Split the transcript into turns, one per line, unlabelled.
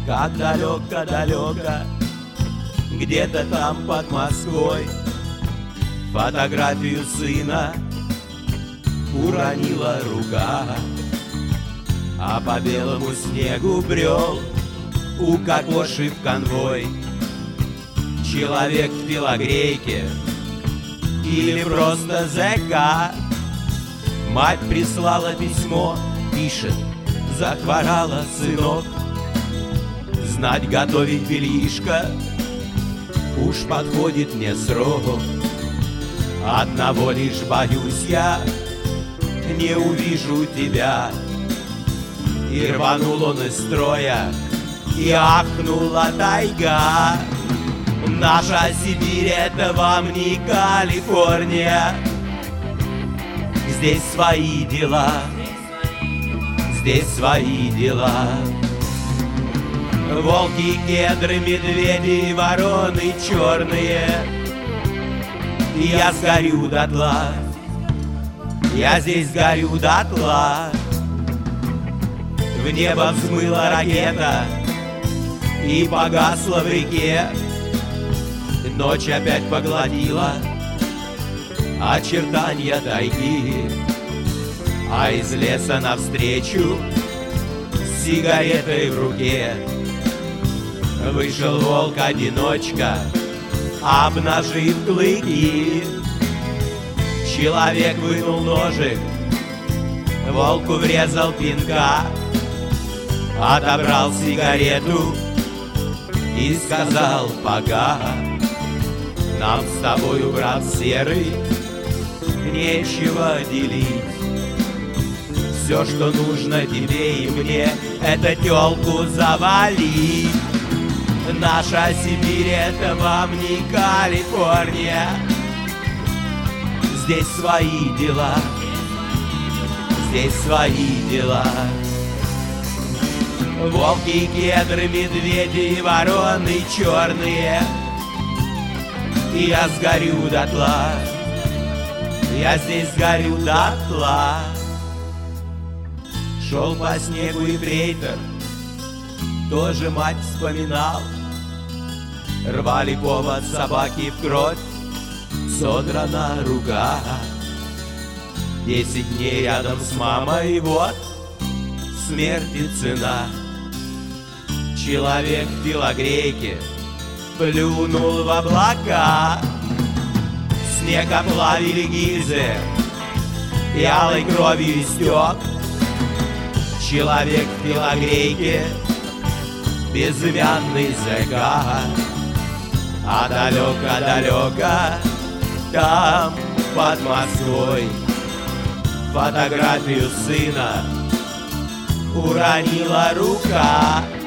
как далеко-далеко, где-то там под Москвой, фотографию сына уронила рука, а по белому снегу брел, укокошив конвой, человек в телогрейке или просто зэка. Мать прислала письмо, пишет: захворала, сынок, знать готовить бельишко уж подходит мне срок. Одного лишь боюсь я, не увижу тебя. И рванул он из строя, и ахнула тайга. Наша Сибирь — это вам не Калифорния. Здесь свои дела, здесь свои дела. Волки, кедры, медведи, вороны черные. Я сгорю дотла, я здесь горю дотла. В небо взмыла ракета и погасла в реке. Ночь опять погладила очертания тайги, а из леса навстречу с сигаретой в руке вышел волк-одиночка, обнажив клыки. Человек вынул ножик, волку врезал пинка, отобрал сигарету и сказал: пока. Нам с тобою, брат серый, нечего делить. Все, что нужно тебе и мне, это тёлку завалить. Наша Сибирь — это вам не Калифорния. Здесь свои дела, здесь свои дела. Волки, кедры, медведи, вороны черные. И я сгорю дотла, я здесь сгорю дотла. Шел по снегу ефрейтор, тоже мать вспоминал. Рвали повод собаки в кровь, содрана рука. 10 дней рядом с мамой, вот смерти цена. Человек в телогрейке плюнул в облака. Снег оплавили гильзы, и алой кровью истек. Человек в телогрейке, безымянный зэка. А далеко-далеко, там под Москвой, фотографию сына уронила рука.